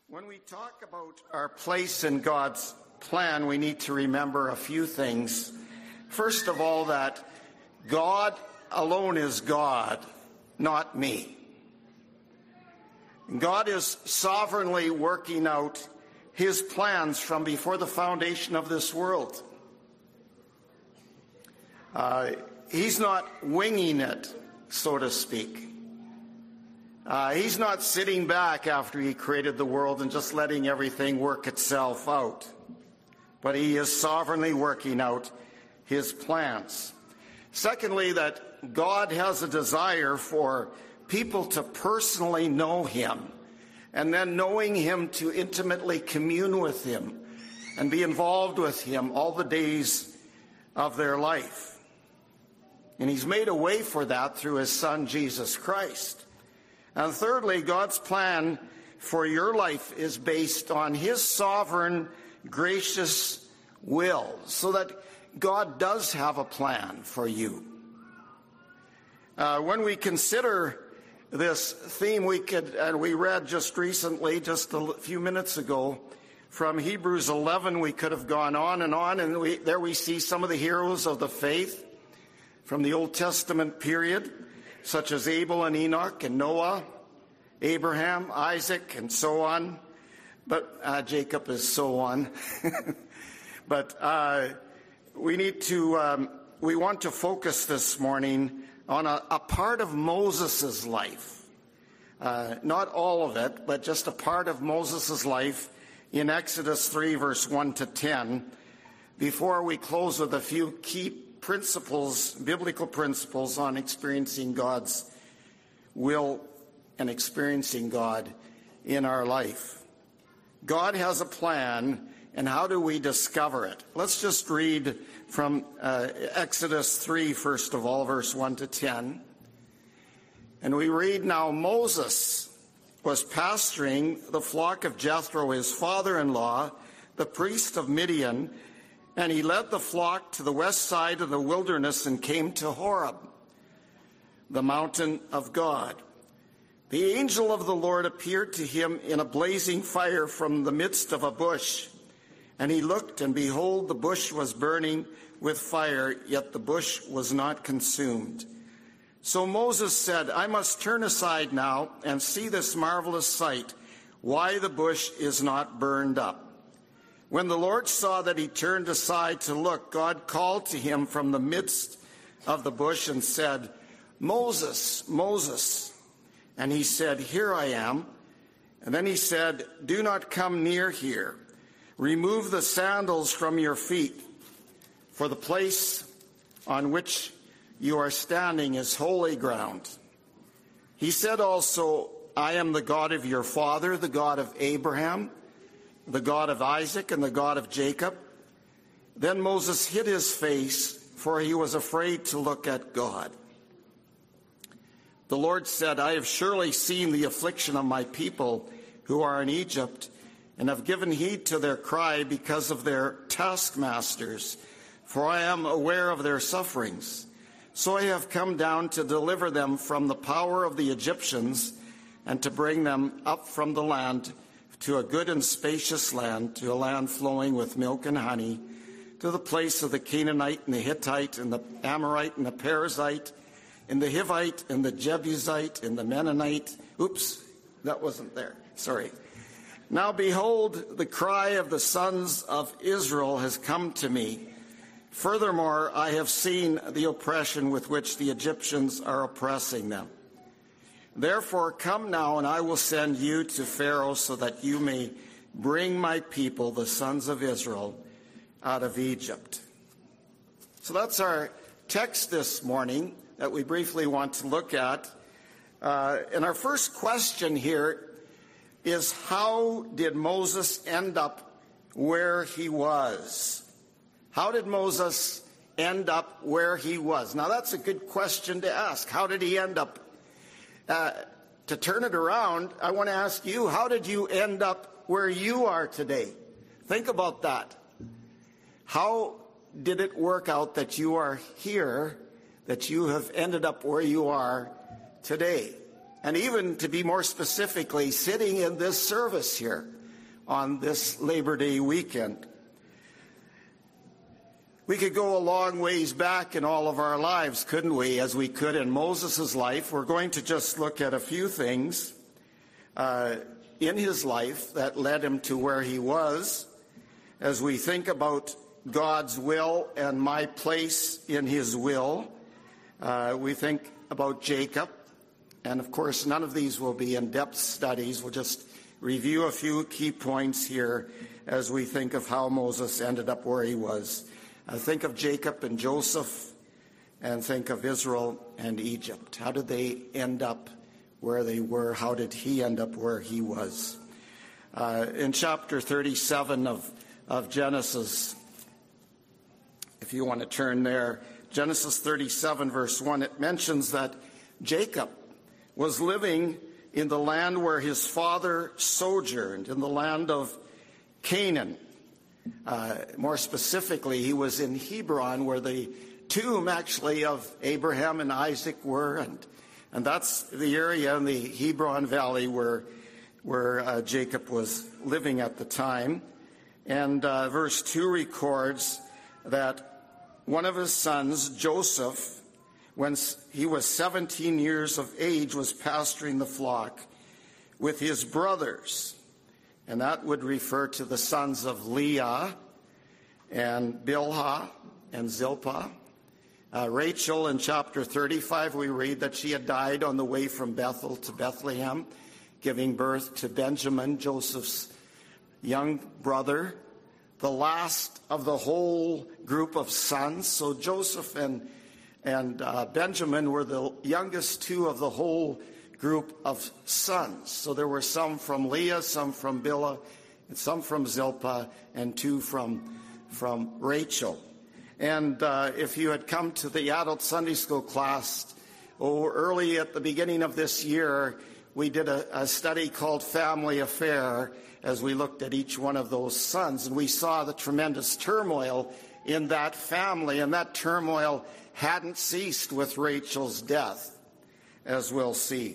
When we talk about our place in God's plan, we need to remember a few things. First of all, that God alone is God, not me. God is sovereignly working out his plans from before the foundation of this world. He's not winging it, so to speak. He's not sitting back after he created the world and just letting everything work itself out. But he is sovereignly working out his plans. Secondly, that God has a desire for people to personally know him, and then knowing him to intimately commune with him and be involved with him all the days of their life. And he's made a way for that through his Son, Jesus Christ. And thirdly, God's plan for your life is based on his sovereign, gracious will, so that God does have a plan for you. When we consider this theme, we read just recently, just a few minutes ago, from Hebrews 11, we could have gone on, and there we see some of the heroes of the faith from the Old Testament period, such as Abel and Enoch and Noah, Abraham, Isaac, and so on. But Jacob is so on. But we want to focus this morning on a part of Moses' life. Not all of it, but just a part of Moses' life in Exodus 3, verse 1 to 10, before we close with a few key principles, biblical principles on experiencing God's will and experiencing God in our life. God has a plan, and how do we discover it? Let's just read from Exodus 3, first of all, verse 1 to 10. And we read, "Now Moses was pasturing the flock of Jethro, his father-in-law, the priest of Midian, and he led the flock to the west side of the wilderness and came to Horeb, the mountain of God. The angel of the Lord appeared to him in a blazing fire from the midst of a bush. And he looked, and behold, the bush was burning with fire, yet the bush was not consumed. So Moses said, I must turn aside now and see this marvelous sight, why the bush is not burned up. When the Lord saw that he turned aside to look, God called to him from the midst of the bush and said, Moses, Moses. And he said, Here I am. And then he said, Do not come near here. Remove the sandals from your feet, for the place on which you are standing is holy ground. He said also, I am the God of your father, the God of Abraham, the God of Isaac, and the God of Jacob. Then Moses hid his face, for he was afraid to look at God. The Lord said, I have surely seen the affliction of my people who are in Egypt, and have given heed to their cry because of their taskmasters, for I am aware of their sufferings. So I have come down to deliver them from the power of the Egyptians, and to bring them up from the land to a good and spacious land, to a land flowing with milk and honey, to the place of the Canaanite and the Hittite and the Amorite and the Perizzite, and the Hivite and the Jebusite and the Mennonite. Oops, that wasn't there. Sorry. Now behold, the cry of the sons of Israel has come to me. Furthermore, I have seen the oppression with which the Egyptians are oppressing them. Therefore, come now, and I will send you to Pharaoh, so that you may bring my people, the sons of Israel, out of Egypt." So that's our text this morning that we briefly want to look at. And our first question here is, how did Moses end up where he was? How did Moses end up where he was? Now, that's a good question to ask. How did he end up? To turn it around, I want to ask you, how did you end up where you are today? Think about that. How did it work out that you are here, that you have ended up where you are today? And even to be more specifically, sitting in this service here. on this Labor Day weekend. We could go a long ways back in all of our lives, couldn't we, as we could in Moses' life. We're going to just look at a few things in his life that led him to where he was as we think about God's will and my place in his will. We think about Jacob, and of course none of these will be in-depth studies. We'll just review a few key points here as we think of how Moses ended up where he was. Think of Jacob and Joseph, and think of Israel and Egypt. How did they end up where they were? How did he end up where he was? In chapter 37 of Genesis, if you want to turn there, Genesis 37, verse 1, it mentions that Jacob was living in the land where his father sojourned, in the land of Canaan. More specifically, he was in Hebron, where the tomb actually of Abraham and Isaac were, and that's the area in the Hebron Valley where Jacob was living at the time. And verse 2 records that one of his sons, Joseph, when he was 17 years of age, was pasturing the flock with his brothers. And that would refer to the sons of Leah and Bilhah and Zilpah. Rachel, in chapter 35, we read that she had died on the way from Bethel to Bethlehem, giving birth to Benjamin, Joseph's young brother, the last of the whole group of sons. So Joseph and Benjamin were the youngest two of the whole group of sons. So there were some from Leah, some from Bilhah, and some from Zilpah, and two from Rachel. And if you had come to the adult Sunday school class early at the beginning of this year, we did a study called Family Affair as we looked at each one of those sons, and we saw the tremendous turmoil in that family, and that turmoil hadn't ceased with Rachel's death, as we'll see.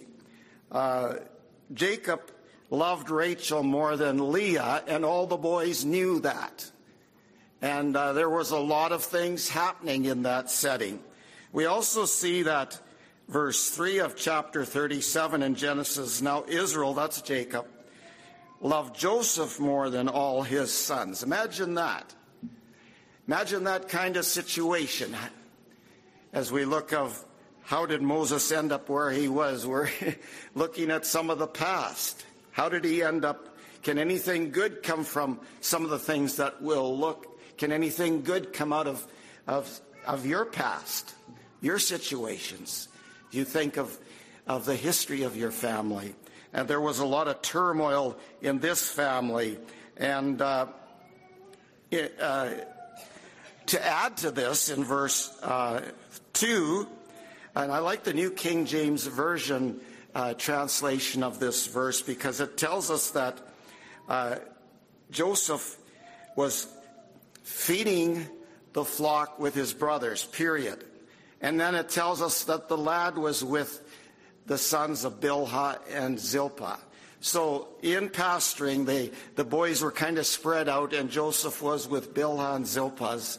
Jacob loved Rachel more than Leah, and all the boys knew that. And there was a lot of things happening in that setting. We also see that verse 3 of chapter 37 in Genesis, now Israel, that's Jacob, loved Joseph more than all his sons. Imagine that. Imagine that kind of situation as we look of how did Moses end up where he was. We're looking at some of the past. How did he end up? Can anything good come from some of the things that will look? Can anything good come out of your past, your situations? You think of the history of your family. And there was a lot of turmoil in this family. And to add to this, in verse 2, and I like the New King James Version translation of this verse, because it tells us that Joseph was feeding the flock with his brothers, period. And then it tells us that the lad was with the sons of Bilhah and Zilpah. So in pasturing, the boys were kind of spread out, and Joseph was with Bilhah and Zilpah's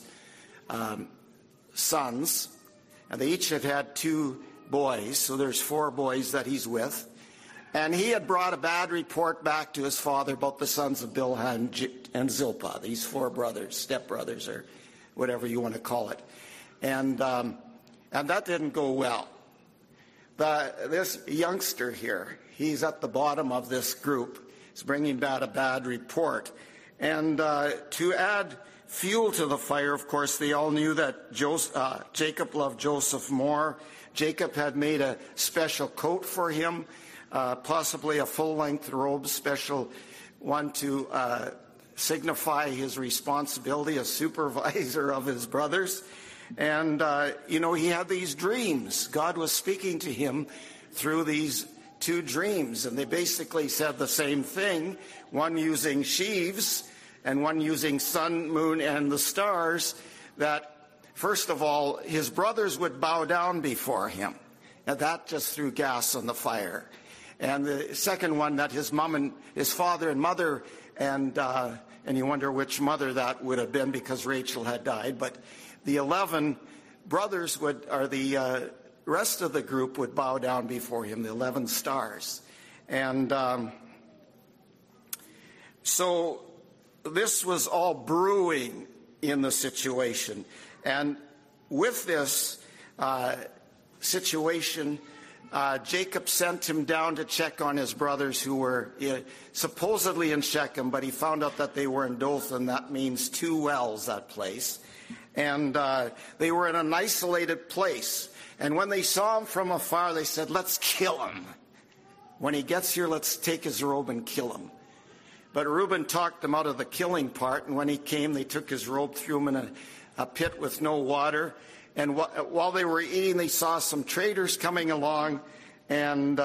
sons. And they each had two boys, so there's 4 boys that he's with. And he had brought a bad report back to his father about the sons of Bilhah and Zilpah, these 4 brothers, stepbrothers, or whatever you want to call it. And that didn't go well. This youngster here, he's at the bottom of this group. He's bringing back a bad report. And to add fuel to the fire, of course, they all knew that Jacob loved Joseph more. Jacob had made a special coat for him, possibly a full-length robe, special one to signify his responsibility as supervisor of his brothers. And, he had these dreams. God was speaking to him through these 2 dreams, and they basically said the same thing, one using sheaves and one using sun, moon, and the stars, that, first of all, his brothers would bow down before him. And that just threw gas on the fire. And the second one, that his father and mother, and you wonder which mother that would have been because Rachel had died. But the 11 brothers the rest of the group would bow down before him, the 11 stars. And so this was all brewing in the situation. And with this situation, Jacob sent him down to check on his brothers who were supposedly in Shechem, but he found out that they were in Dothan. That means two wells, that place. And they were in an isolated place. And when they saw him from afar, they said, let's kill him. When he gets here, let's take his robe and kill him. But Reuben talked them out of the killing part, and when he came, they took his robe, threw him in a pit with no water. And while they were eating, they saw some traders coming along, and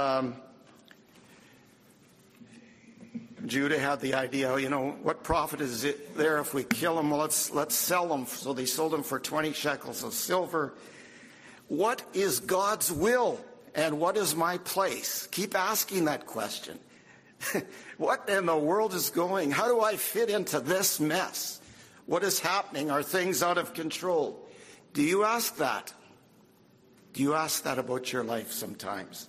Judah had the idea, what profit is it there if we kill him? Well, let's sell him. So they sold him for 20 shekels of silver. What is God's will, and what is my place? Keep asking that question. What in the world is going? How do I fit into this mess? What is happening? Are things out of control? Do you ask that? Do you ask that about your life sometimes?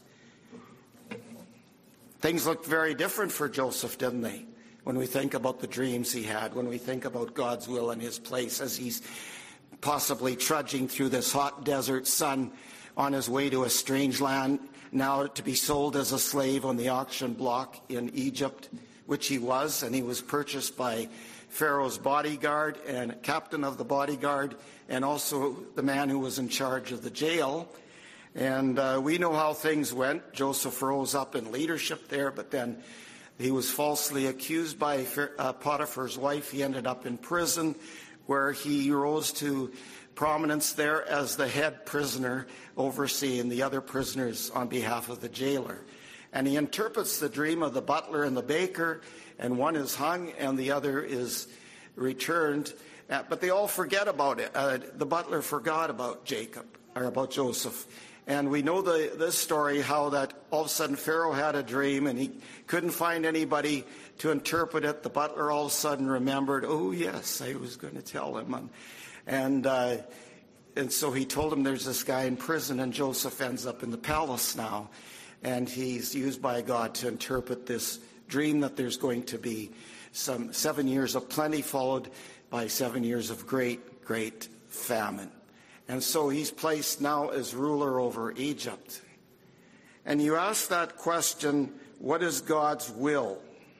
Things looked very different for Joseph, didn't they? When we think about the dreams he had, when we think about God's will and his place as he's possibly trudging through this hot desert sun on his way to a strange land, now to be sold as a slave on the auction block in Egypt, which he was, and he was purchased by Pharaoh's bodyguard and captain of the bodyguard, and also the man who was in charge of the jail. And we know how things went. Joseph rose up in leadership there, but then he was falsely accused by Potiphar's wife. He ended up in prison, where he rose to prominence there as the head prisoner, overseeing the other prisoners on behalf of the jailer. And he interprets the dream of the butler and the baker, and one is hung and the other is returned. But they all forget about it. The butler forgot about Joseph. And we know this story, how that all of a sudden Pharaoh had a dream and he couldn't find anybody to interpret it. The butler all of a sudden remembered, oh yes, I was going to tell him. And so he told him there's this guy in prison, and Joseph ends up in the palace now. And he's used by God to interpret this dream that there's going to be some 7 years of plenty followed by 7 years of great, great famine. And so he's placed now as ruler over Egypt. And you ask that question, what is God's will?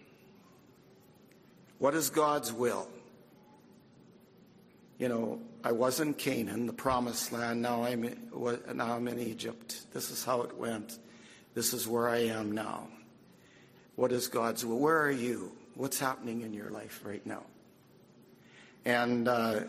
What is God's will? I was in Canaan, the promised land. Now I'm in Egypt. This is how it went. This is where I am now. What is God's will? Where are you? What's happening in your life right now? And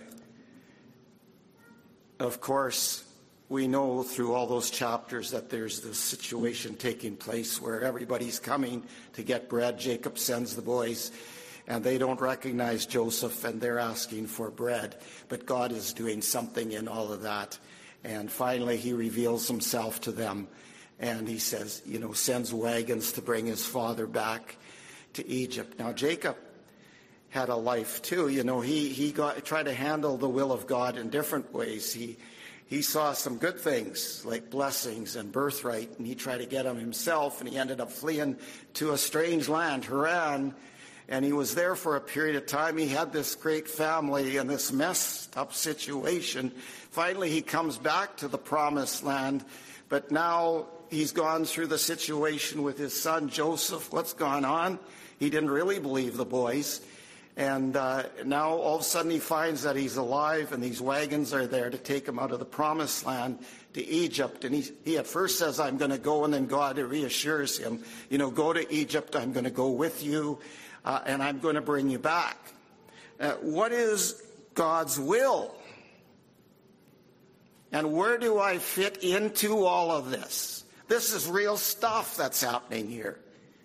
of course, we know through all those chapters that there's this situation taking place where everybody's coming to get bread. Jacob sends the boys, and they don't recognize Joseph, and they're asking for bread. But God is doing something in all of that. And finally, he reveals himself to them. And he says, sends wagons to bring his father back to Egypt. Now, Jacob had a life too. He tried to handle the will of God in different ways. He saw some good things like blessings and birthright, and he tried to get them himself, and he ended up fleeing to a strange land, Haran, and he was there for a period of time. He had this great family and this messed up situation. Finally, he comes back to the promised land, but now he's gone through the situation with his son Joseph. What's gone on? He didn't really believe the boys. And now all of a sudden he finds that he's alive, and these wagons are there to take him out of the promised land to Egypt. And he at first says, I'm going to go, and then God reassures him, go to Egypt, I'm going to go with you, and I'm going to bring you back. What is God's will? And where do I fit into all of this? This is real stuff that's happening here.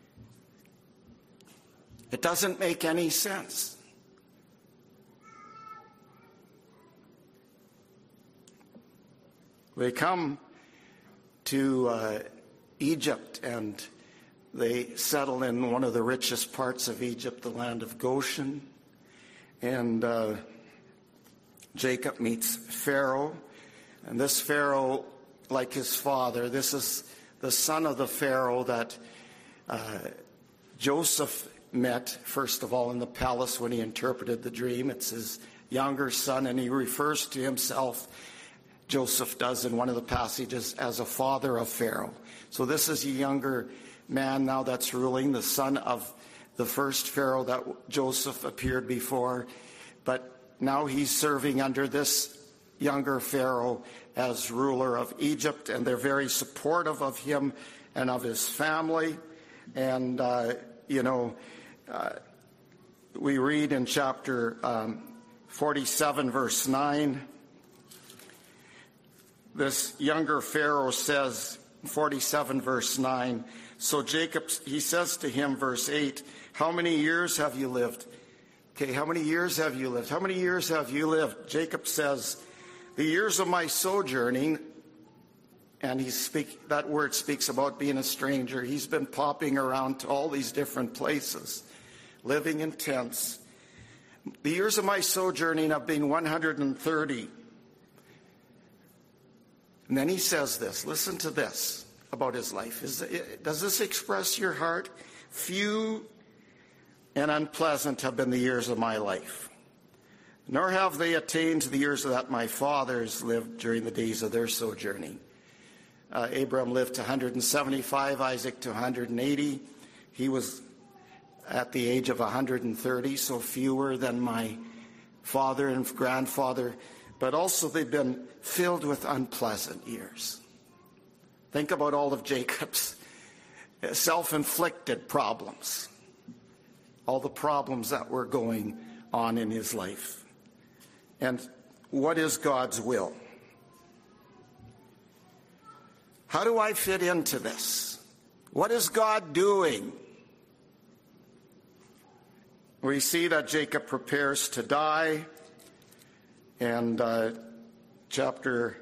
It doesn't make any sense. We come to Egypt, and they settle in one of the richest parts of Egypt, the land of Goshen. And Jacob meets Pharaoh. And this Pharaoh, like his father, this is the son of the Pharaoh that Joseph met, first of all, in the palace when he interpreted the dream. It's his younger son, and he refers to himself, Joseph does in one of the passages, as a father of Pharaoh. So this is a younger man now that's ruling, the son of the first Pharaoh that Joseph appeared before. But now he's serving under this younger Pharaoh as ruler of Egypt, and they're very supportive of him and of his family. And, we read in chapter 47, verse 9, this younger Pharaoh says, 47, verse 9, so Jacob, he says to him, verse 8, how many years have you lived? Okay, how many years have you lived? How many years have you lived? Jacob says, the years of my sojourning, and that word speaks about being a stranger. He's been popping around to all these different places, living in tents. The years of my sojourning have been 130. And then he says this, listen to this about his life. Does this express your heart? Few and unpleasant have been the years of my life, nor have they attained to the years that my fathers lived during the days of their sojourning. Abraham lived to 175, Isaac to 180. He was at the age of 130, so fewer than my father and grandfather. But also they've been filled with unpleasant years. Think about all of Jacob's self-inflicted problems, all the problems that were going on in his life. And what is God's will? How do I fit into this? What is God doing? We see that Jacob prepares to die, and chapter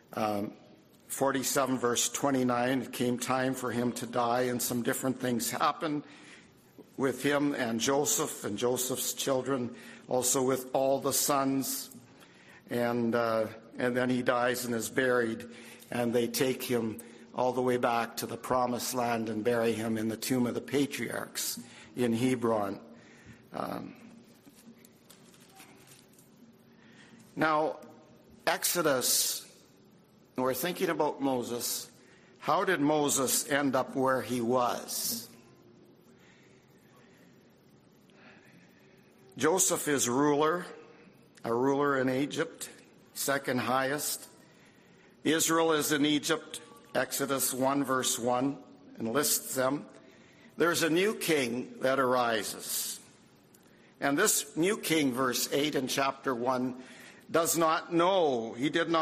47, verse 29, it came time for him to die, and some different things happened with him and Joseph's children, also with all the sons, and then he dies and is buried, and they take him all the way back to the promised land and bury him in the tomb of the patriarchs in Hebron. Now, Exodus, we're thinking about Moses. How did Moses end up where he was? Joseph is a ruler in Egypt, second highest. Israel is in Egypt, Exodus 1, verse 1, and lists them. There's a new king that arises. And this new king, verse 8 in chapter 1, did not know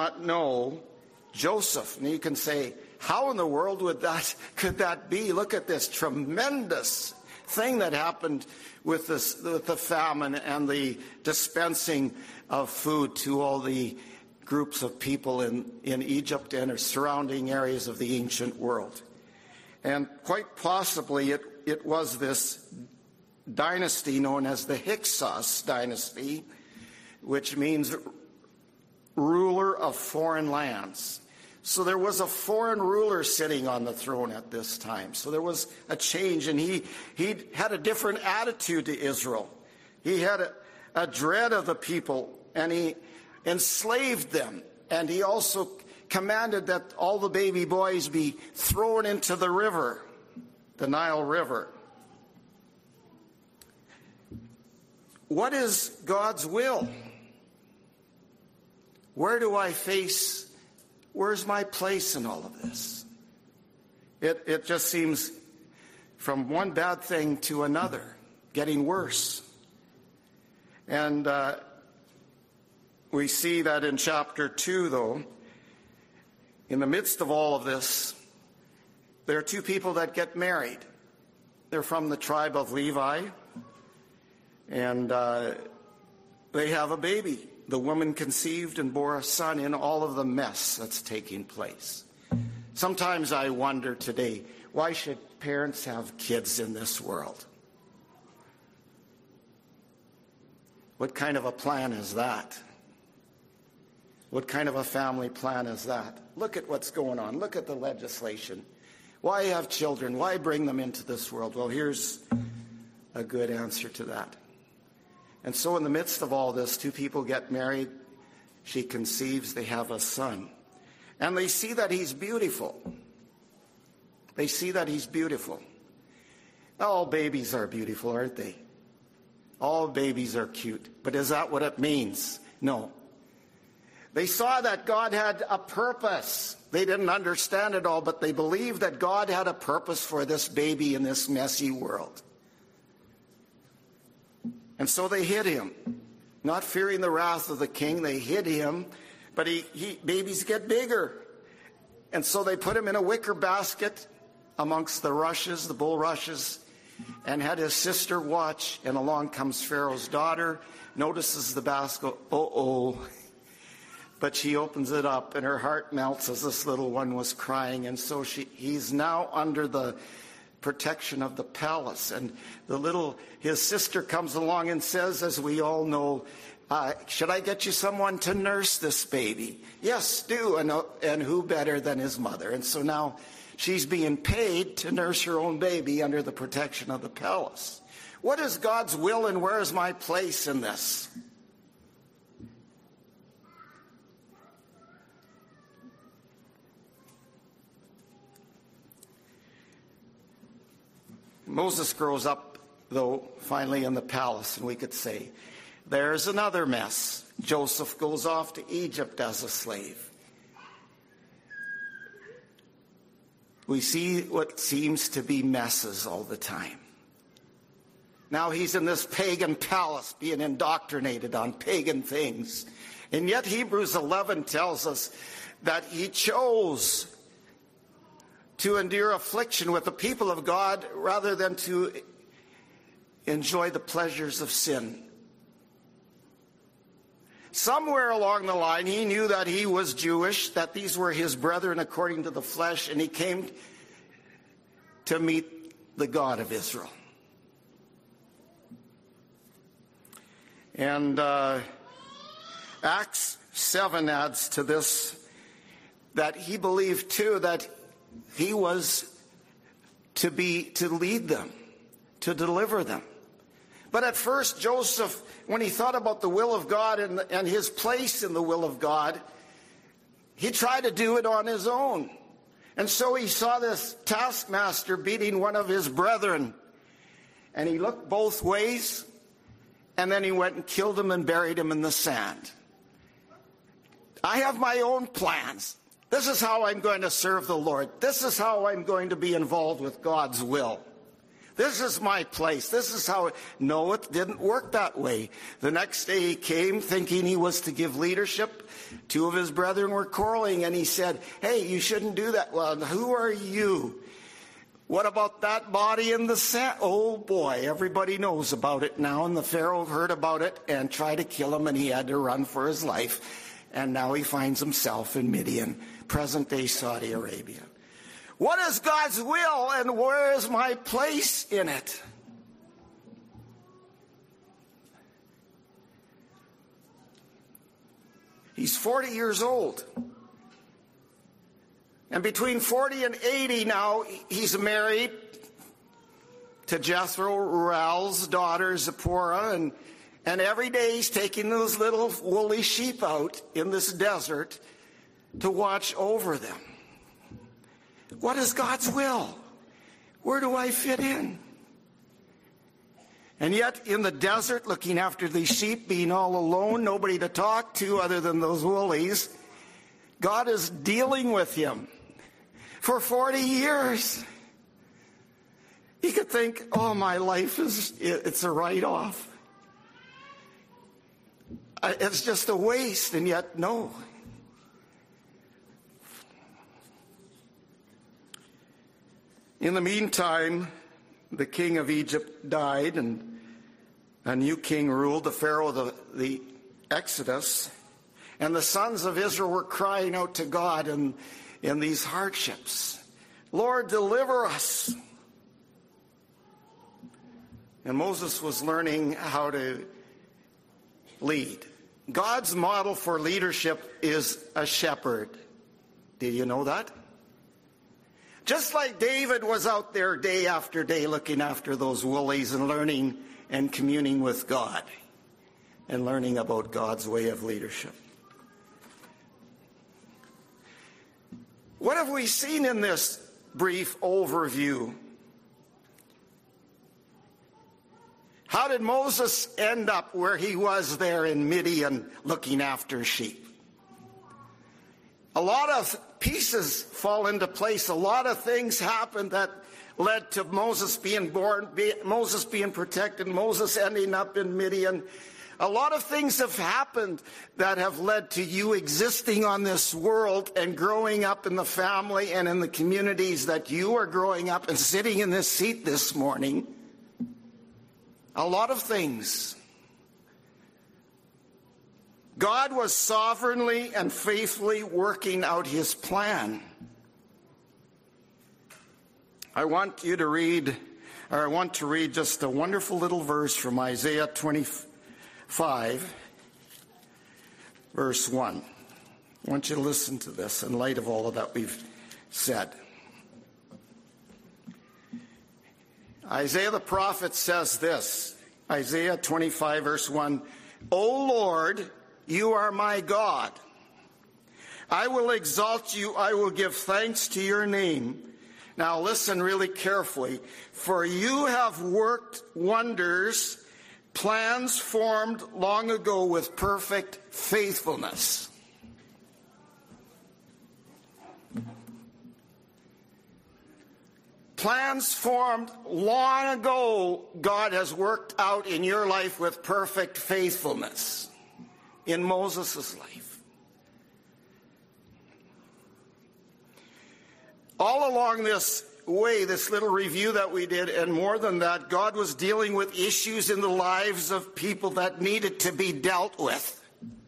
Joseph. And you can say, how in the world could that be? Look at this tremendous thing that happened with the famine and the dispensing of food to all the groups of people in Egypt and surrounding areas of the ancient world. And quite possibly it was this dynasty known as the Hyksos dynasty, which means ruler of foreign lands. So there was a foreign ruler sitting on the throne at this time. So there was a change, and he had a different attitude to Israel. He had a dread of the people, and he enslaved them. And he also commanded that all the baby boys be thrown into the river, the Nile River. What is God's will? Where's my place in all of this? It just seems from one bad thing to another, getting worse. And we see that in chapter 2, though, in the midst of all of this, there are two people that get married. They're from the tribe of Levi, and they have a baby. The woman conceived and bore a son in all of the mess that's taking place. Sometimes I wonder today, Why should parents have kids in this world? What kind of a plan is that? What kind of a family plan is that? Look at what's going on. Look at the legislation. Why have children? Why bring them into this world? Well, here's a good answer to that. And so in the midst of all this, two people get married. She conceives. They have a son. And they see that he's beautiful. They see that he's beautiful. All babies are beautiful, aren't they? All babies are cute. But is that what it means? No. They saw that God had a purpose. They didn't understand it all, but they believed that God had a purpose for this baby in this messy world. And so they hid him. Not fearing the wrath of the king, they hid him. But babies get bigger. And so they put him in a wicker basket amongst the rushes, the bulrushes, and had his sister watch. And along comes Pharaoh's daughter, notices the basket. But she opens it up, and her heart melts as this little one was crying. And so he's now under the protection of the palace. And his sister comes along and says, as we all know, should I get you someone to nurse this baby? Yes, do. And who better than his mother? And so now she's being paid to nurse her own baby under the protection of the palace. What is God's will, and where is my place in this? Moses grows up, though, finally in the palace, and we could say, there's another mess. Joseph goes off to Egypt as a slave. We see what seems to be messes all the time. Now he's in this pagan palace being indoctrinated on pagan things. And yet Hebrews 11 tells us that he chose to endure affliction with the people of God rather than to enjoy the pleasures of sin. Somewhere along the line, he knew that he was Jewish, that these were his brethren according to the flesh, and he came to meet the God of Israel. And Acts 7 adds to this that he believed too that he was to lead them, to deliver them. But at first, Joseph, when he thought about the will of God and his place in the will of God, he tried to do it on his own. And so he saw this taskmaster beating one of his brethren. And he looked both ways, and then he went and killed him and buried him in the sand. I have my own plans. This is how I'm going to serve the Lord. This is how I'm going to be involved with God's will. This is my place. This is how... No, it didn't work that way. The next day he came thinking he was to give leadership. Two of his brethren were quarreling, and he said, hey, you shouldn't do that. Well, who are you? What about that body in the sand? Oh boy, everybody knows about it now, and the Pharaoh heard about it and tried to kill him, and he had to run for his life. And now he finds himself in Midian, present-day Saudi Arabia. What is God's will, and where is my place in it? He's 40 years old. And between 40 and 80 now, he's married to Jethro, Reuel's daughter, Zipporah, and every day he's taking those little woolly sheep out in this desert to watch over them. What is God's will? Where do I fit in? And yet in the desert, looking after these sheep, being all alone, nobody to talk to other than those woolies, God is dealing with him for 40 years. He could think, oh, my life it's a write-off. It's just a waste, and yet no. In the meantime, the king of Egypt died, and a new king ruled, the Pharaoh of the Exodus. And the sons of Israel were crying out to God in these hardships. Lord, deliver us. And Moses was learning how to lead. God's model for leadership is a shepherd. Did you know that? Just like David was out there day after day looking after those woolies and learning and communing with God and learning about God's way of leadership. What have we seen in this brief overview? How did Moses end up where he was there in Midian looking after sheep? A lot of pieces fall into place. A lot of things happened that led to Moses being born, Moses being protected, Moses ending up in Midian. A lot of things have happened that have led to you existing on this world and growing up in the family and in the communities that you are growing up and sitting in this seat this morning. A lot of things. God was sovereignly and faithfully working out his plan. I want to read just a wonderful little verse from Isaiah 25, verse 1. I want you to listen to this in light of all of that we've said. Isaiah the prophet says this, Isaiah 25, verse 1, O Lord, you are my God. I will exalt you. I will give thanks to your name. Now listen really carefully. For you have worked wonders, plans formed long ago with perfect faithfulness. Plans formed long ago, God has worked out in your life with perfect faithfulness. In Moses' life. All along this way, this little review that we did, and more than that, God was dealing with issues in the lives of people that needed to be dealt with.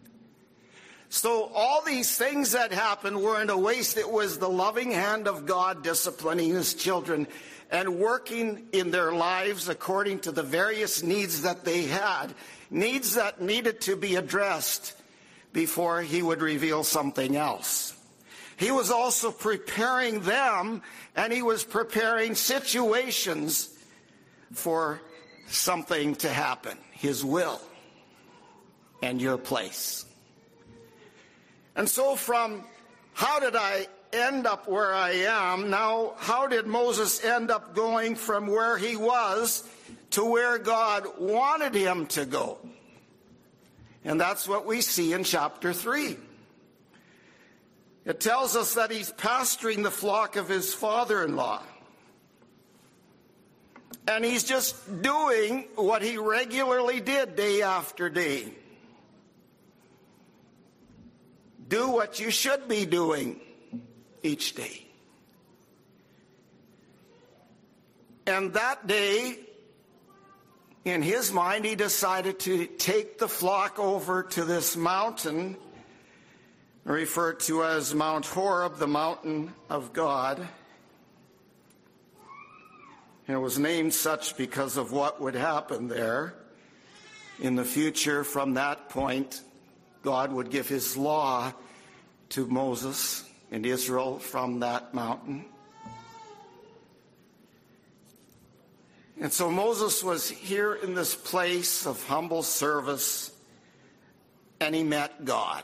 So all these things that happened weren't a waste. It was the loving hand of God disciplining his children and working in their lives according to the various needs that they had. Needs that needed to be addressed before he would reveal something else. He was also preparing them, and he was preparing situations for something to happen, his will and your place. And so from how did I end up where I am, now how did Moses end up going from where he was to where God wanted him to go? And that's what we see in chapter 3. It tells us that he's pasturing the flock of his father-in-law. And he's just doing what he regularly did day after day. Do what you should be doing each day. And that day, in his mind, he decided to take the flock over to this mountain, referred to as Mount Horeb, the mountain of God. And it was named such because of what would happen there in the future. From that point, God would give his law to Moses and Israel from that mountain. And so Moses was here in this place of humble service, and he met God.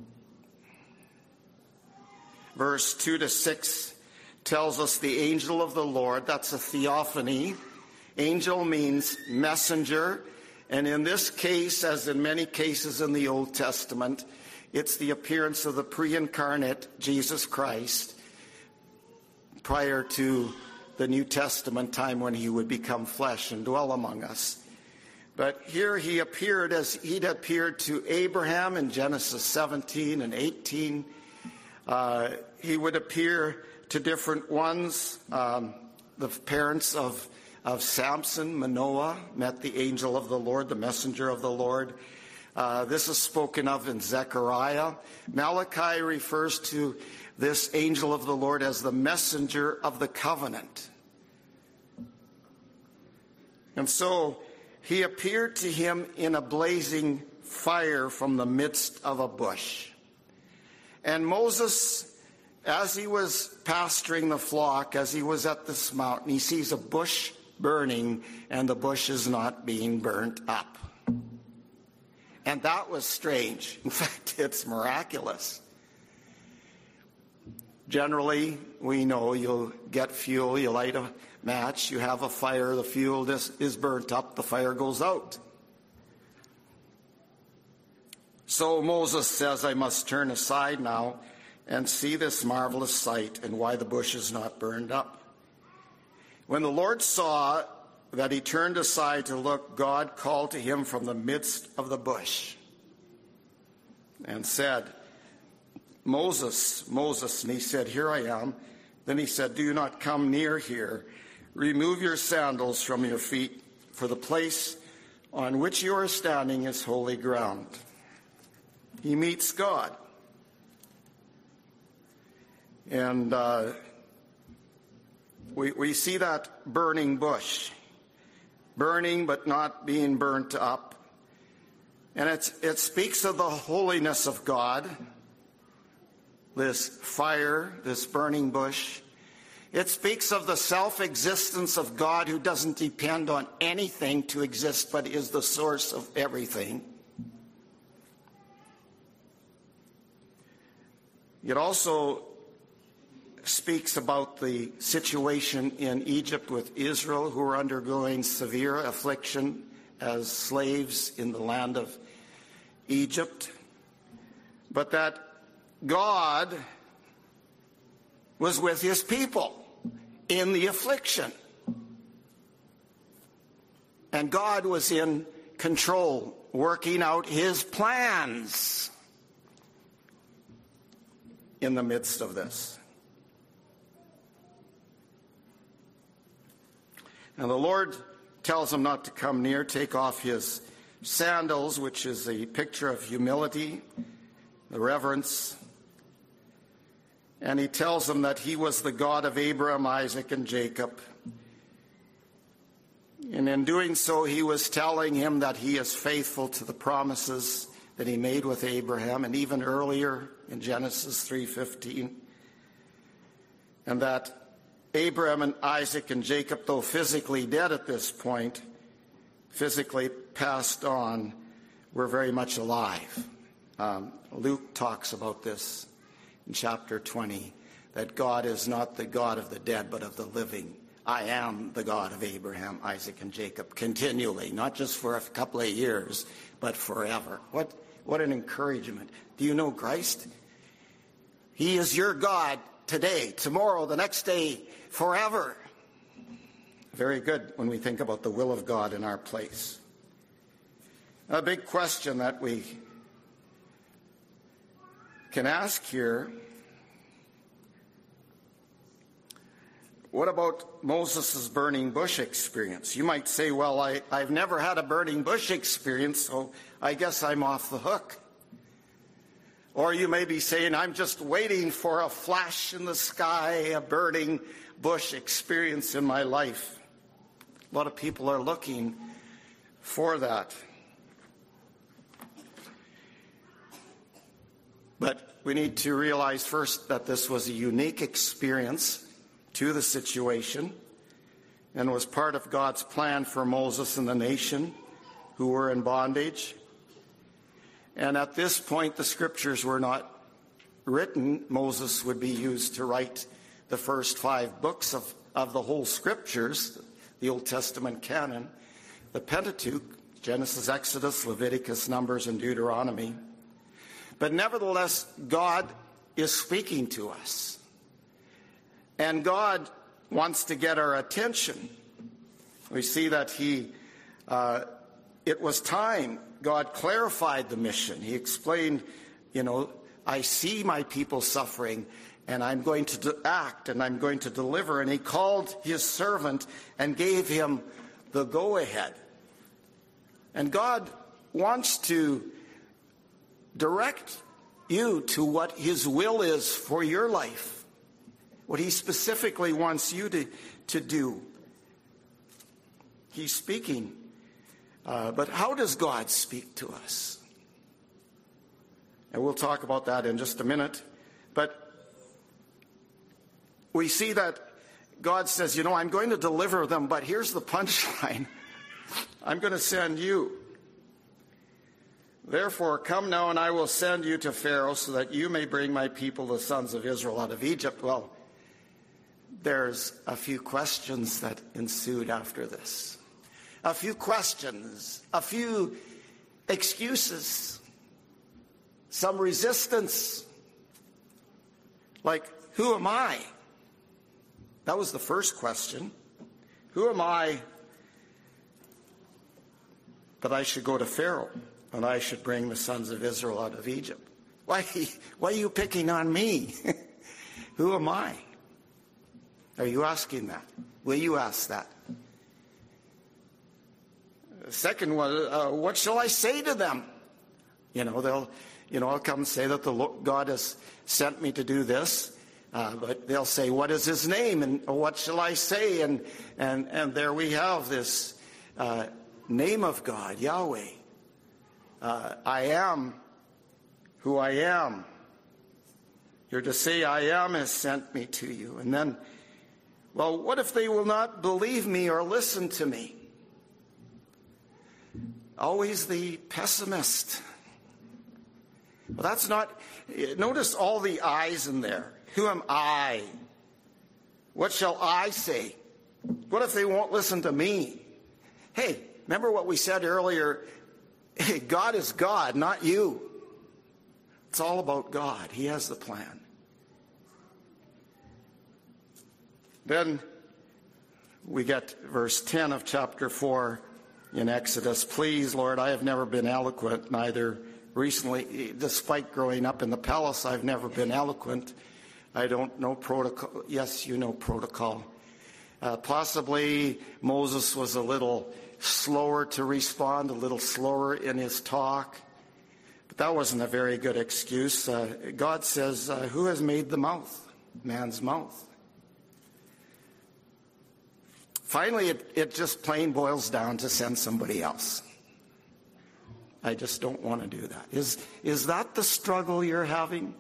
Verse 2 to 6 tells us the angel of the Lord, that's a theophany. Angel means messenger, and in this case, as in many cases in the Old Testament, it's the appearance of the pre-incarnate Jesus Christ prior to the New Testament time when he would become flesh and dwell among us. But here he appeared as he'd appeared to Abraham in Genesis 17 and 18. He would appear to different ones. The parents of Samson, Manoah, met the angel of the Lord, the messenger of the Lord. This is spoken of in Zechariah. Malachi refers to this angel of the Lord as the messenger of the covenant. And so he appeared to him in a blazing fire from the midst of a bush. And Moses, as he was pasturing the flock, as he was at this mountain, he sees a bush burning, and the bush is not being burnt up. And that was strange. In fact, it's miraculous. Generally, we know you'll get fuel, you light a match, you have a fire, the fuel is burnt up, the fire goes out. So Moses says, I must turn aside now and see this marvelous sight and why the bush is not burned up. When the Lord saw that he turned aside to look, God called to him from the midst of the bush and said, Moses, Moses. And he said, here I am. Then he said, do not come near here. Remove your sandals from your feet, for the place on which you are standing is holy ground. He meets God. And we see that burning bush, burning but not being burnt up. And it speaks of the holiness of God, this fire, this burning bush. It speaks of the self-existence of God, who doesn't depend on anything to exist but is the source of everything. It also speaks about the situation in Egypt with Israel, who are undergoing severe affliction as slaves in the land of Egypt, but that God was with his people in the affliction. And God was in control, working out his plans in the midst of this. And the Lord tells him not to come near, take off his sandals, which is a picture of humility, the reverence. And he tells him that he was the God of Abraham, Isaac, and Jacob. And in doing so, he was telling him that he is faithful to the promises that he made with Abraham, and even earlier in Genesis 3:15, and that Abraham and Isaac and Jacob, though physically dead at this point, physically passed on, were very much alive. Luke talks about this in chapter 20, that God is not the God of the dead, but of the living. I am the God of Abraham, Isaac, and Jacob, continually, not just for a couple of years, but forever. What an encouragement. Do you know Christ? He is your God today, tomorrow, the next day, forever. Very good when we think about the will of God in our place. A big question that we can ask here: what about Moses' burning bush experience? You might say, well, I've never had a burning bush experience, so I guess I'm off the hook. Or you may be saying, I'm just waiting for a flash in the sky, a burning bush experience in my life. A lot of people are looking for that. But we need to realize first that this was a unique experience to the situation and was part of God's plan for Moses and the nation who were in bondage. And at this point, the scriptures were not written. Moses would be used to write the first 5 books of the whole scriptures, the Old Testament canon, the Pentateuch, Genesis, Exodus, Leviticus, Numbers, and Deuteronomy. But nevertheless, God is speaking to us. And God wants to get our attention. We see that it was time. God clarified the mission. He explained, I see my people suffering, and I'm going to act, and I'm going to deliver. And he called his servant and gave him the go-ahead. And God wants to direct you to what his will is for your life, what he specifically wants you to do. He's speaking. But how does God speak to us? And we'll talk about that in just a minute. But we see that God says, I'm going to deliver them, but here's the punchline. I'm going to send you. Therefore, come now, and I will send you to Pharaoh so that you may bring my people, the sons of Israel, out of Egypt. Well, there's a few questions that ensued after this. A few questions, a few excuses, some resistance. Like, who am I? That was the first question. Who am I that I should go to Pharaoh and I should bring the sons of Israel out of Egypt? Why are you picking on me? Who am I? Are you asking that? Will you ask that? The second one, what shall I say to them? I'll come and say that God has sent me to do this. But they'll say, what is his name? And what shall I say? And there we have this name of God, Yahweh. I am who I am. You're to say, I am has sent me to you. And then, well, what if they will not believe me or listen to me? Always the pessimist. Well, that's not, notice all the I's in there. Who am I? What shall I say? What if they won't listen to me? Hey, remember what we said earlier? Hey, God is God, not you. It's all about God. He has the plan. Then we get verse 10 of chapter 4 in Exodus. Please, Lord, I have never been eloquent, neither recently, despite growing up in the palace, I've never been eloquent. I don't know protocol. Yes, you know protocol. Possibly Moses was a little slower to respond, a little slower in his talk. But that wasn't a very good excuse. God says, who has made the mouth? Man's mouth. Finally, it just plain boils down to send somebody else. I just don't want to do that. Is that the struggle you're having?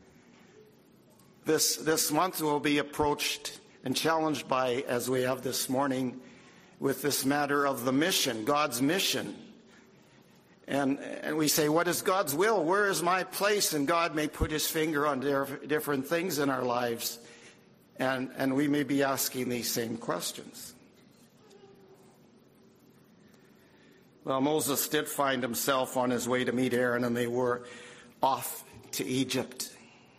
This month will be approached and challenged by, as we have this morning, with this matter of the mission, God's mission. And we say, what is God's will? Where is my place? And God may put his finger on different things in our lives. And we may be asking these same questions. Well, Moses did find himself on his way to meet Aaron, and they were off to Egypt.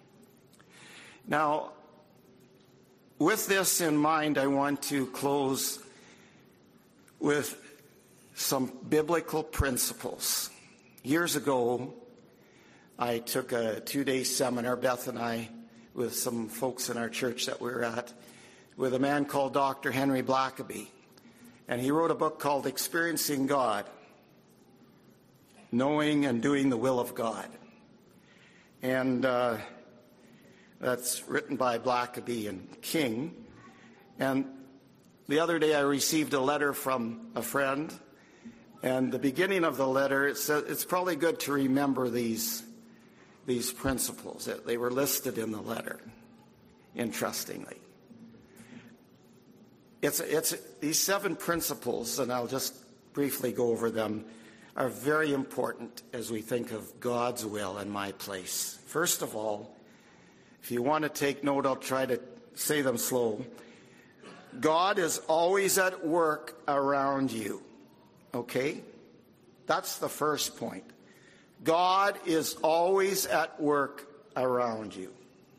Now, with this in mind, I want to close with some biblical principles. Years ago, I took a 2-day seminar, Beth and I, with some folks in our church that we were at, with a man called Dr. Henry Blackaby. And he wrote a book called Experiencing God, Knowing and Doing the Will of God. And that's written by Blackaby and King. And the other day I received a letter from a friend. And the beginning of the letter, it says it's probably good to remember these principles. They were listed in the letter, interestingly. It's these 7 principles, and I'll just briefly go over them, are very important as we think of God's will and my place. First of all, if you want to take note, I'll try to say them slow. God is always at work around you. Okay? That's the first point. God is always at work around you.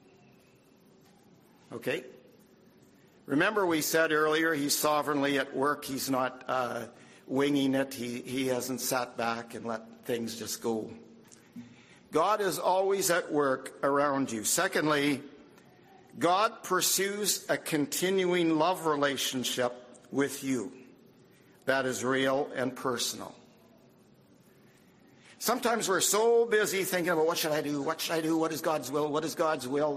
Okay? Remember we said earlier, he's sovereignly at work. He's not winging it. He hasn't sat back and let things just go. God is always at work around you. Secondly, God pursues a continuing love relationship with you that is real and personal. Sometimes we're so busy thinking about what should I do? What should I do? What is God's will? What is God's will?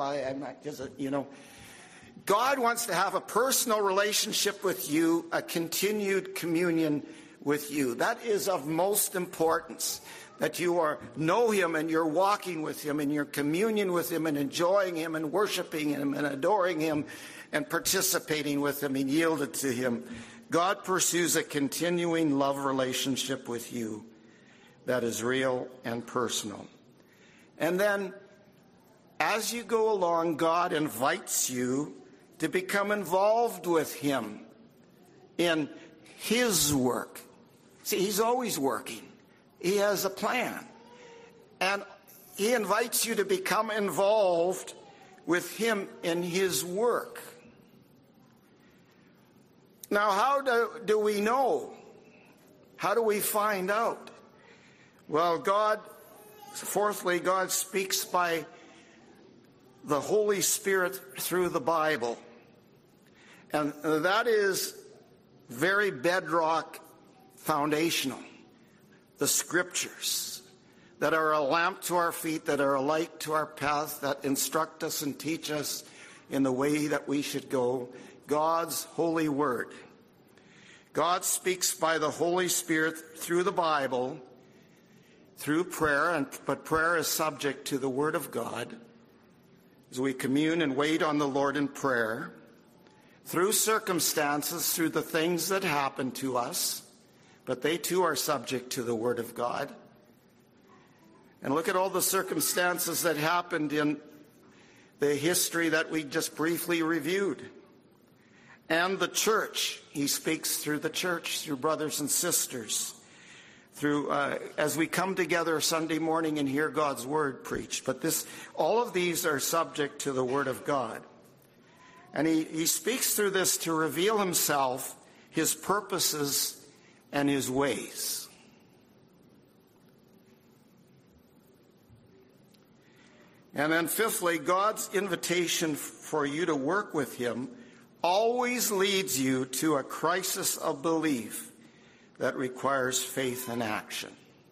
God wants to have a personal relationship with you, a continued communion with you. That is of most importance, that you know him and you're walking with him and you're communion with him and enjoying him and worshiping him and adoring him and participating with him and yielded to him. God pursues a continuing love relationship with you that is real and personal. And then, as you go along, God invites you to become involved with him in his work. See, he's always working. He has a plan. And he invites you to become involved with him in his work. Now, how do we know? How do we find out? Well, fourthly, God speaks by the Holy Spirit through the Bible. And that is very bedrock foundational. The Scriptures that are a lamp to our feet, that are a light to our path, that instruct us and teach us in the way that we should go. God's holy word. God speaks by the Holy Spirit through the Bible, through prayer, but prayer is subject to the Word of God as we commune and wait on the Lord in prayer, through circumstances, through the things that happen to us, but they too are subject to the Word of God. And look at all the circumstances that happened in the history that we just briefly reviewed. And the church, he speaks through the church, through brothers and sisters, through as we come together Sunday morning and hear God's word preached. But all of these are subject to the Word of God. And he speaks through this to reveal himself, his purposes, and his ways. And then fifthly, God's invitation for you to work with him always leads you to a crisis of belief that requires faith and action.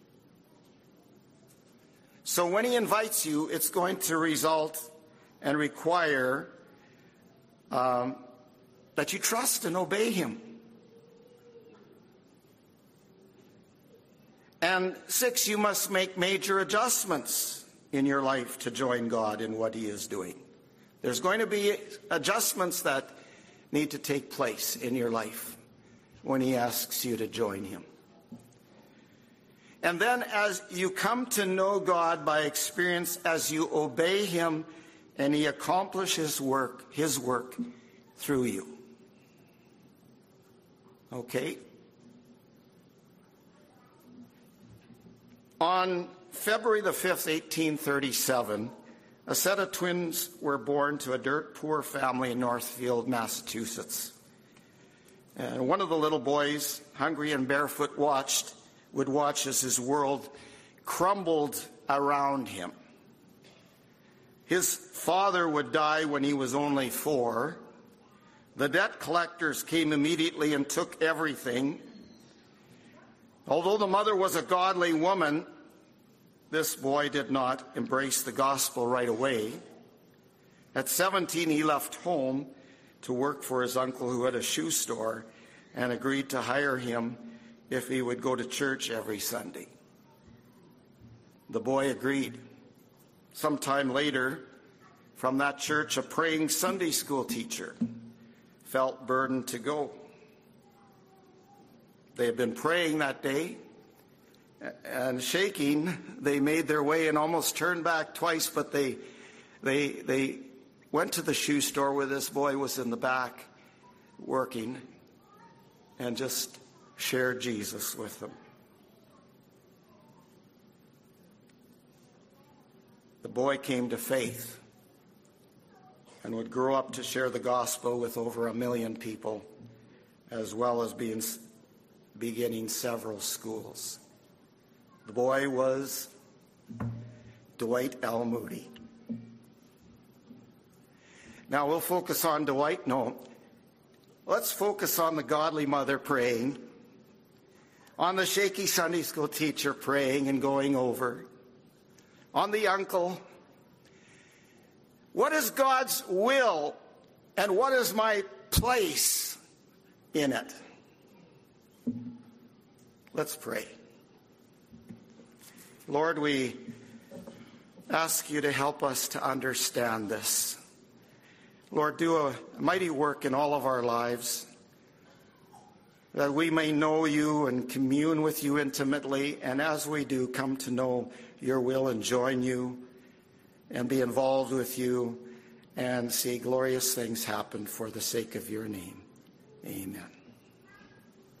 So when he invites you, it's going to result and require that you trust and obey him. And 6, you must make major adjustments in your life to join God in what he is doing. There's going to be adjustments that need to take place in your life when he asks you to join him. And then as you come to know God by experience, as you obey him and he accomplishes his work through you. Okay? On February the 5th, 1837, a set of twins were born to a dirt poor family in Northfield, Massachusetts. And one of the little boys, hungry and barefoot, would watch as his world crumbled around him. His father would die when he was only 4. The debt collectors came immediately and took everything. Although the mother was a godly woman, this boy did not embrace the gospel right away. At 17, he left home to work for his uncle who had a shoe store and agreed to hire him if he would go to church every Sunday. The boy agreed. Sometime later, from that church, a praying Sunday school teacher felt burdened to go. They had been praying that day, and shaking, they made their way and almost turned back twice, but they went to the shoe store where this boy was in the back working and just shared Jesus with them. The boy came to faith and would grow up to share the gospel with over 1 million people, as well as beginning several schools. The boy was Dwight L. Moody. Now we'll focus on Dwight. No, let's focus on the godly mother praying. on the shaky Sunday school teacher praying and going over, on the uncle. What is God's will and what is my place in it? Let's pray. Lord, we ask you to help us to understand this. Lord, do a mighty work in all of our lives, that we may know you and commune with you intimately, and as we do, come to know your will and join you and be involved with you and see glorious things happen for the sake of your name. Amen.